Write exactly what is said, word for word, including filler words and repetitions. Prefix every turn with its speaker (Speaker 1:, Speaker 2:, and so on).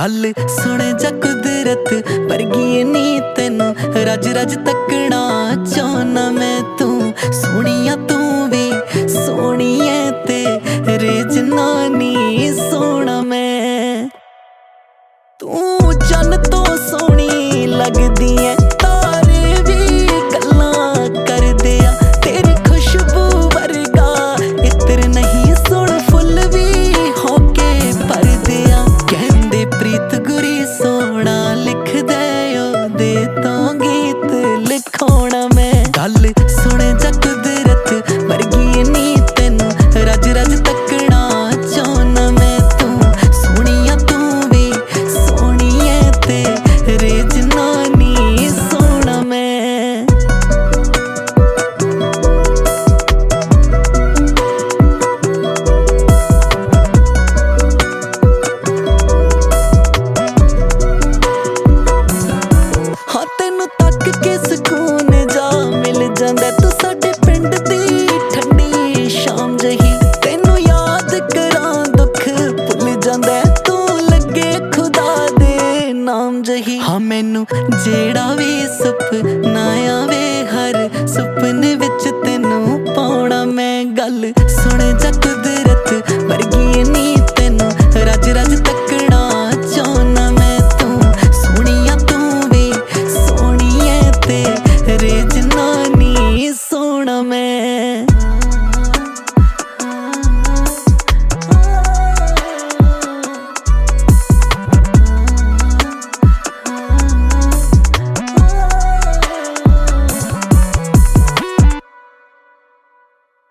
Speaker 1: गल सुने जा कुदरत वर्गी नी तेनू रज रज तकना चाहना मैं। तू सोनिया तू भी सोनी है तेरे जनानी सोना मैं। तू चन तो सोनी लगदी है तारे भी गल्लां करदे आ तेरी खुशबू वर्गा इत्र नहीं सुन फुल भी होके भरदे आ। कहंदे प्रीत गुरी सोना लिख दे ओदे तो गीत लिखोना मैं। गल सुने जा कुदरत वर्गी नी तेनू रज रज तकना चाहना मैं। तू सोनिया तू भी सोनी है तेरे जनानी सोना मैं। हाँ तेनू तक के सुकून जा मिल जांदा तू साडे पिंड दी ठंडी शाम जही। तेनू याद करां दुख भुल जांदा तू लगे खुदा दे नाम जही। हाँ मैनू जेड़ा भी सुपना आवे हर सुपने विच तेनू पाउणा मैं। गल